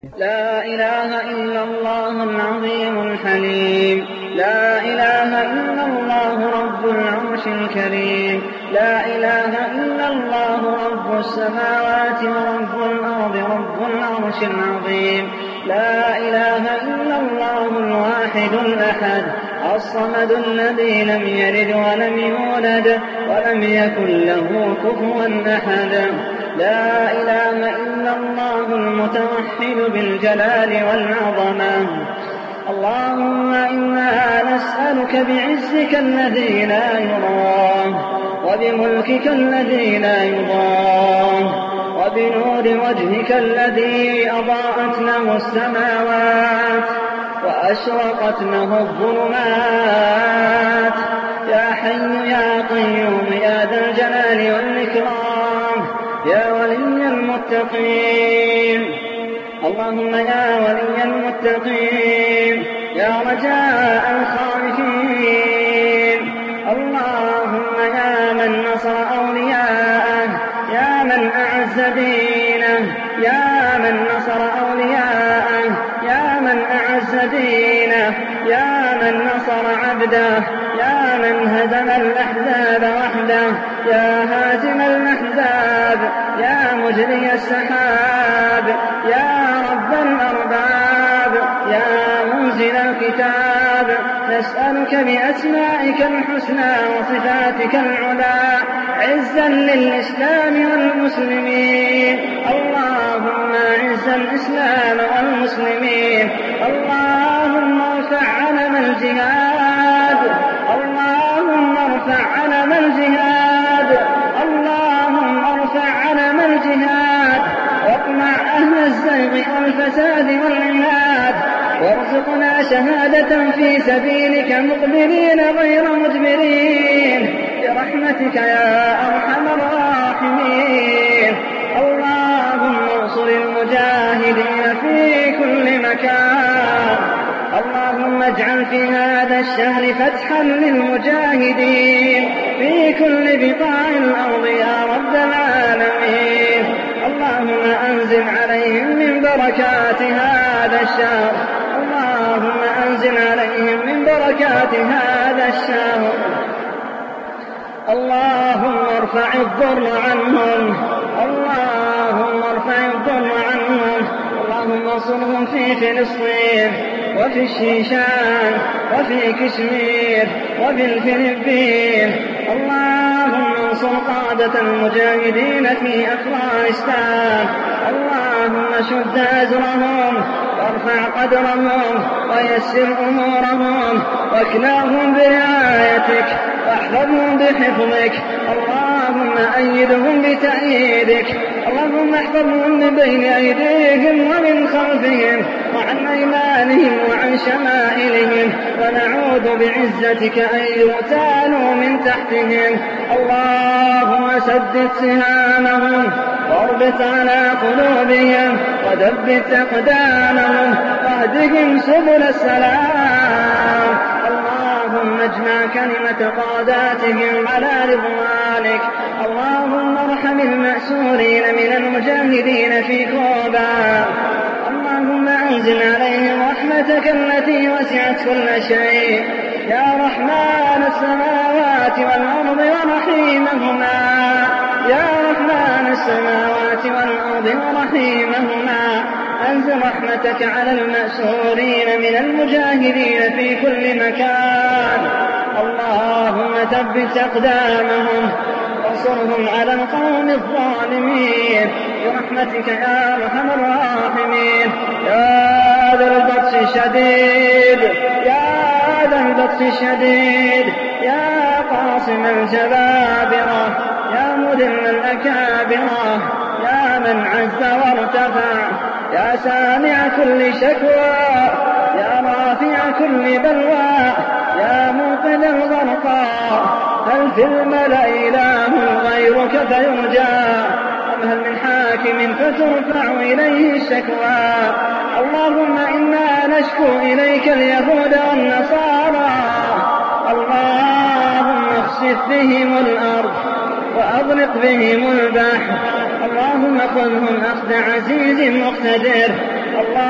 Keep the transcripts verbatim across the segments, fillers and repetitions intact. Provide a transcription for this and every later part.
لا إله إلا الله العظيم الحليم. لا إله إلا الله رب العرش الكريم. لا إله إلا الله رب السماوات ورب الأرض رب العرش العظيم. لا إله إلا الله الواحد الأحد الصمد الذي لم يلد ولم يولد ولم يكن له كفوا أحد. لا إله إلا الله المتوحد بالجلال والعظمة. اللهم إنا نسألك بعزك الذي لا يرام وبملكك الذي لا يضام وبنور وجهك الذي أضاءت له السماوات وأشرقت له الظلمات. يا حي يا قيوم يا ذا الجلال والإكرام يا ولي المتقين. اللهم يا ولي المتقين يا رجاء الخائفين. اللهم يا من نصر أولياءه يا من أعز دينه يا من نصر أولياءه يا من أعز دينه يا من نصر عبده يا من هزم الأحزاب وحده يا هازم الأحزاب يا مجري السحاب يا رب الأرباب يا منزل الكتاب. نسألك بأسمائك الحسنى وصفاتك العلى عزا للإسلام والمسلمين. اللهم عز الإسلام والمسلمين. اللهم ارفع علم الجهاد. اللهم ارفع علم الجهاد. اللهم ارفع علم الجهاد واقمع أهل الزيغ والفساد والعناد وارزقنا شهادة في سبيلك مقبلين غير مدبرين برحمتك يا أرحم الراحمين. اللهم انصر المجاهدين في كل مكان. اللهم اجعل في هذا الشهر فتحا للمجاهدين في كل بقاع الأرض يا رب العالمين. اللهم أنزل عليهم من بركات هذا الشهر. اللهم أنزل عليهم من بركات هذا الشهر. اللهم ارفع الضر عنهم. اللهم ارفع الضر عنهم. اللهم انصرهم في فلسطين وفي الشيشان وفي كشمير وفي الفلبين. اللهم انصر قادة المجاهدين في أفغانستان. اللهم شد أزرهم وارفع قدرهم ويسر أمورهم واكلاهم برعايتك واحفظهم بحفظك. اللهم أيدهم بتأييدك. اللهم احفظهم من بين أيديهم ومن خلفهم وعن أيمانهم وعن شمائلهم ونعوذ بعزتك أن يغتالوا من تحتهم. اللهم سدد سهامهم واربط على قلوبهم وثبت أقدامهم واهدهم سبل السلام. اللهم اجمع كلمة قاداتهم على رضوانك. اللهم ارحم المأسورين من المجاهدين في كوبا. اللهم أنزل عليهم رحمتك التي وسعت كل شيء يا رحمن السماوات والأرض ورحيمهما. يا رحمن السماوات والأرض ورحيمهما أنزل رحمتك على المأسورين من المجاهدين في كل مكان. اللهم ثبت أقدامهم وانصرهم على القوم الظالمين برحمتك يا أرحم الراحمين. يا ذا البطش الشديد يا ذا البطش الشديد يا قاصم الجبابرة يا مذل الأكابرة يا من عز وارتفع يا سامع كل شكوى يا رافع كل بلوى يا منقذ الغرقى. هل في الملأ إله غيرك فيرجى أم هل من حاكم فترفع إليه الشكوى؟ اللهم إنا نشكو إليك اليهود والنصارى. اللهم اخسف بهم الأرض وأغرق بهم البحر. اللهم خذهم أخذ عزيز مقتدر.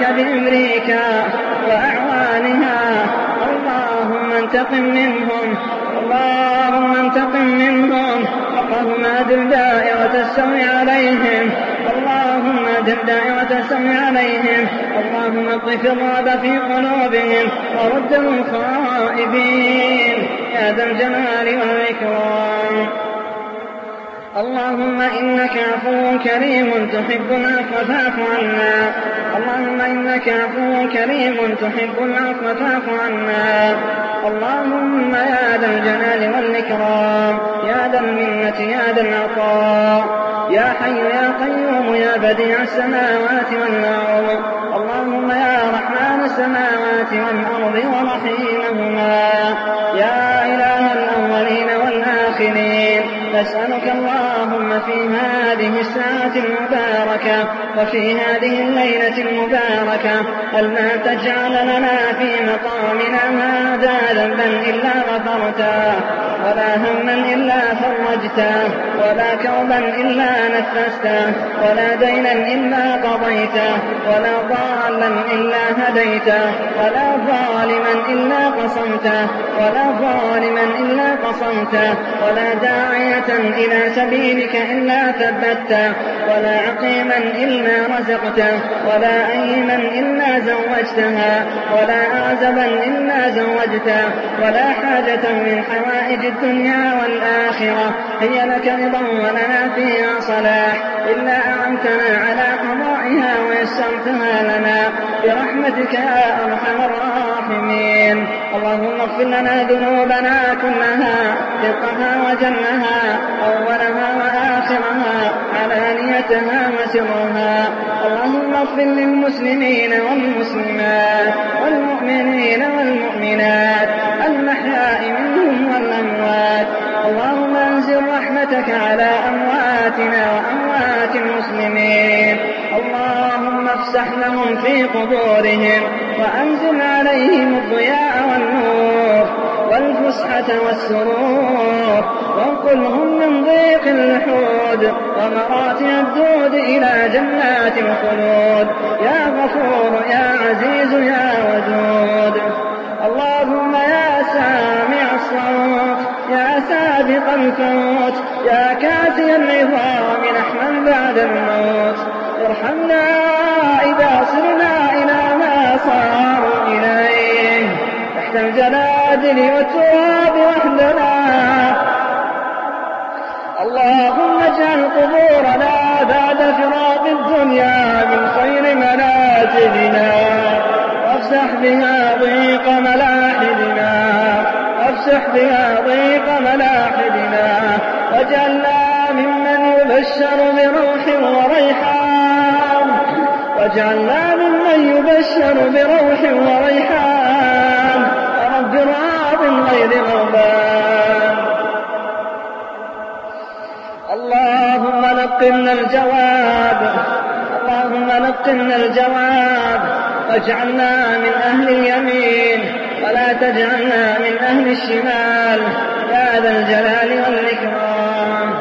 عليك بأمريكا وأعوانها. اللهم انتقم منهم، اللهم انتقم منهم. اللهم أدر دائرة السوء عليهم، اللهم أدر دائرة السوء عليهم. اللهم اطف الرعب في قلوبهم وردهم خائبين يا ذا الجلال والإكرام. اللهم إنك عفو كريم تحب العفو فاعف عنا. اللهم إنك عفو كريم تحب العفو فاعف عنا. اللهم يا ذا الجلال والإكرام، يا ذا المنة، يا ذا العطاء، يا حي يا قيوم، يا بديع السماوات والأرض. اللهم يا رحمن السماوات والأرض ورحيمهما، يا إله الأولين والآخرين، نسألك اللهم في هذه الساعة المباركة وفي هذه الليلة المباركة ألا تجعل لنا في مقامنا هذا ذنبا إلا غفرته، ولا هما إلا فرجته، ولا كربا إلا نفسته، ولا دينا إلا قضيته، ولا ضالا إلا هديته، ولا ظالما إلا قصمته، ولا ظالما إلا قصمته، ولا داعية إلى سبيلك إلا ثبته، ولا عقيما إلا رزقته، ولا أيما إلا زوجتها، ولا أعزبا إلا زوجته، ولا حاجة من حوائج الدنيا والآخرة هي لك رضا ولنا فيها صلاح إلا أعنتنا على قضائها ويسرتها لنا برحمتك يا أرحم الراحمين. اللهم اغفر لنا ذنوبنا كلها دقها وجلها، أولها وآخرها، علانيتها وسرها. اللهم اغفر للمسلمين والمسلمات والمؤمنين والمؤمنات الأحياء منهم والأموات. اللهم انزل رحمتك على أمواتنا وأموات المسلمين. اللهم افسح لهم في قبورهم وأنزل عليهم الضياء والنور والفسحة والسرور، وانقلهم من ضيق اللحود ومراتع الدود إلى جنات الخلود يا غفور يا عزيز يا ودود. اللهم يا سامع الصوت، يا سابق الفوت، يا كاتي العظام لحما بعد الموت، ارحمنا إذا صرنا إلى ما صاروا إليه تحت الجلادل والتراب وحدنا. اللهم اجعل قبورنا بعد فراق الدنيا من خير منازلنا، وافسح بها ضيق ملاحدنا، وافسح بها ضيق ملاحدنا، واجعلنا ممن يبشر بروح وريحان، واجعلنا ممن يبشر بروح وريحان، رب راض غير غضبان. اللهم لقنا الجواب، اللهم لقنا الجواب، واجعلنا من أهل اليمين ولا تجعلنا من أهل الشمال يا ذا الجلال والإكرام.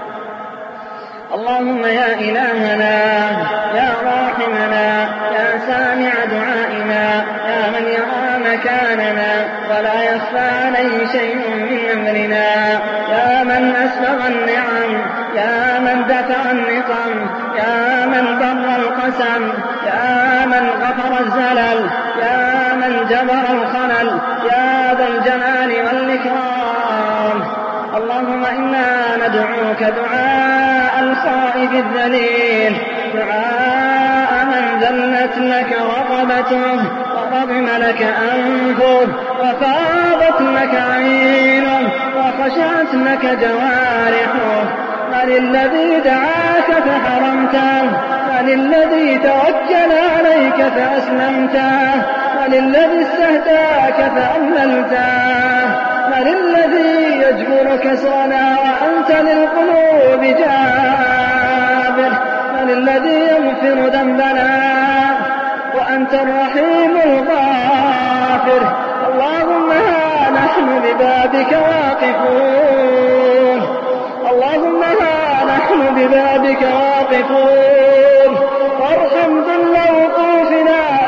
اللهم يا إلهنا يا راحمنا يا سامع دعائنا يا من يرى مكاننا ولا يخفى عليه شيء من أمرنا، يا من أسبغ النعم، يا من دفع النقم، يا من بر القسم، يا من غفر الزلل، يا من جبر الخلل يا ذا الجلال والإكرام. اللهم إنا ندعوك دعاء الخائف الذليل، دعاء من ذلت لك رقبته وضم لك أنفه وفاضت لك عينه وخشعت لك جوارحه. من الذي دعاك فحرمته، من الذي توكل عليك فأسلمته، من الذي استهداك فأمللته، من الذي يجبر كسرنا وأنت للقلوب جابر، من الذي يغفر ذنبنا وأنت الرحيم الغافر. اللهم ها نحن ببابك واقفون، اللهم ها نحن ببابك واقفون، وارحم ذل وقوفنا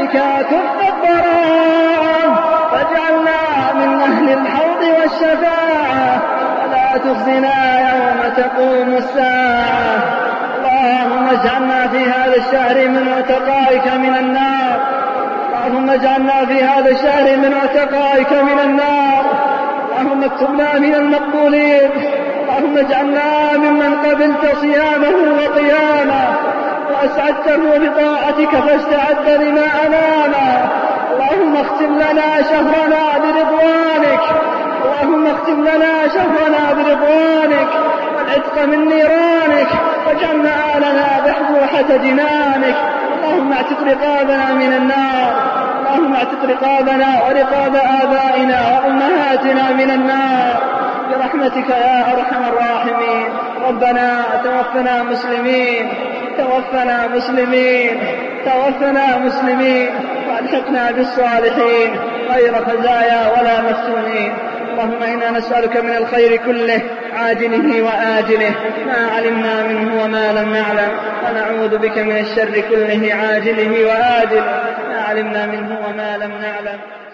زكاة الضرائب، واجعلنا من أهل الحوض والشفاعة، ولا تخزنا يوم تقوم الساعة. اللهم اجعلنا في هذا الشهر من عتقائك من النار، اللهم اجعلنا في هذا الشهر من عتقائك من النار، اللهم اكتبنا من المقبولين، اللهم اجعلنا ممن قبلت صيامه وقيامه وأسعدته بطاعتك فاستعد لما أمامه. اللهم اختم لنا شهرنا برضوانك، اللهم اختم لنا شهرنا برضوانك والعتق من نيرانك، واجعلنا آلنا بحبوحة جنانك. اللهم اعتق رقابنا من النار، اللهم اعتق رقابنا ورقاب آبائنا وأمهاتنا من النار برحمتك يا أرحم الراحمين. ربنا توفنا مسلمين، توفنا مسلمين، توفنا مسلمين، والحقنا بالصالحين غير خزايا ولا مفتونين. اللهم إنا نسألك من الخير كله عاجله وآجله ما علمنا منه وما لم نعلم، ونعوذ بك من الشر كله عاجله وآجله ما علمنا منه وما لم نعلم.